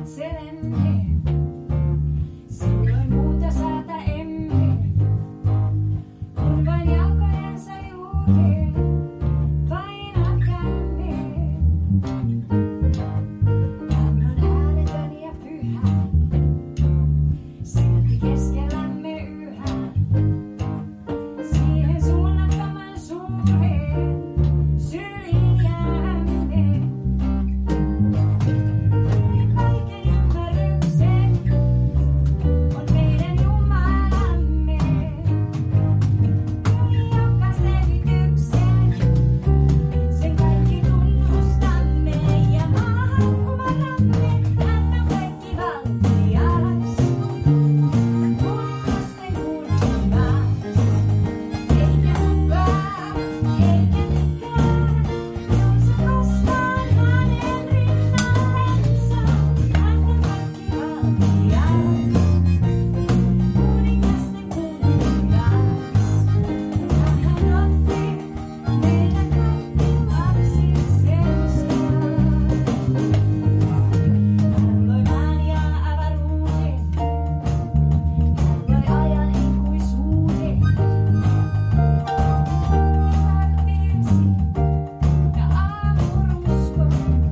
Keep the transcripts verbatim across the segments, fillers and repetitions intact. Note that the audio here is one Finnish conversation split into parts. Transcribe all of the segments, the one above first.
katselemme. Silloin muuta säätä emme, kun vain jalkojensa juuri painakaamme. Hän on ääretön ja pyhä, silti keskellämme yhä. Siihen suunnattoman suureen syliin jäämme. Kaiken ymmärryksen on meidän Jumalamme. Joka selityksen sen kaikki tunnustamme ja maahan kumaramme. Hän on kaikki valtias, kuningasten kuningas. Eikä kukaan, eikä mikään nouse koskaan hänen rinnallensa. Hän on kaikki valtias, kuningasten kuningas. Hän otti meidän kaikki lapsisensa. Hän loi maan ja avaruuden, hän loi ajan ikuisuuden. Virsi ja aamuruskon.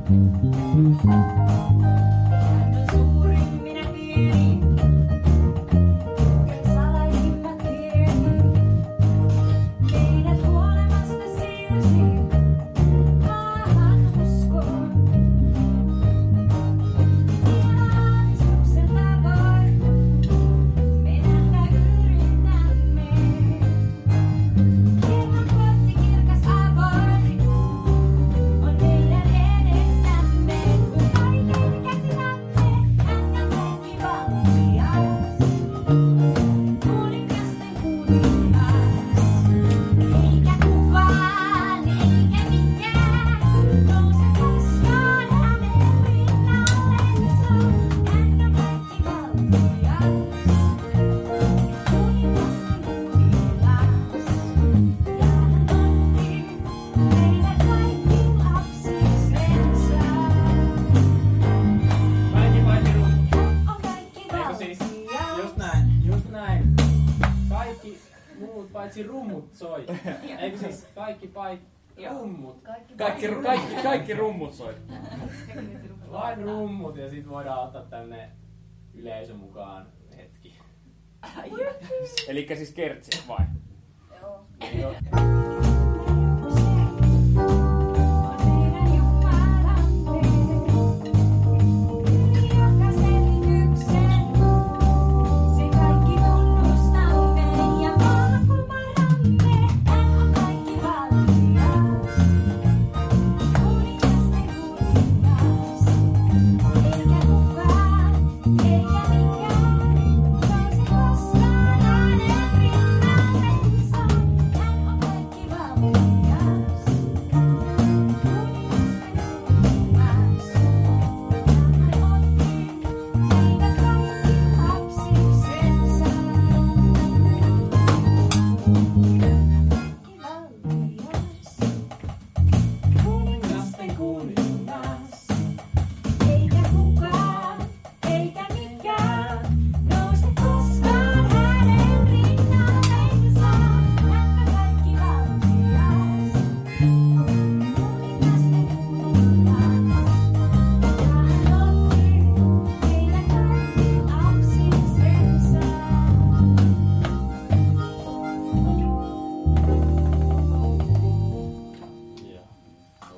Hän on suurin, minä pieni, kaikkein salaisimmat tieni. Meidät kuolemasta siirsi maahan uskoon. Aavistuksen tavoin me nähdä yritämme. Kerran kohti kirkas avoin on meidän edessämme. Kun kaiken käsitämme, hän on kaikki valtias, kuningasten kuningas. Eikä kukaan, eikä mikään nouse koskaan hänen rinnallensa. Hän on kaikki valtias, kuningasten kuningas. Ja hän otti meidät kaikki lapsisensa. Kaikki paitsi rummut. On kaikki Eikö siis? valtias. Just näin, just näin. Kaikki muut paitsi rummut soi. Eikö siis kaikki paitsi rummut? Kaikki, kaikki, kaikki rummut soi. Vain rummut ja sit voidaan ottaa tänne yleisö mukaan hetki. Elikkä siis kertsi vai? Joo. Joo.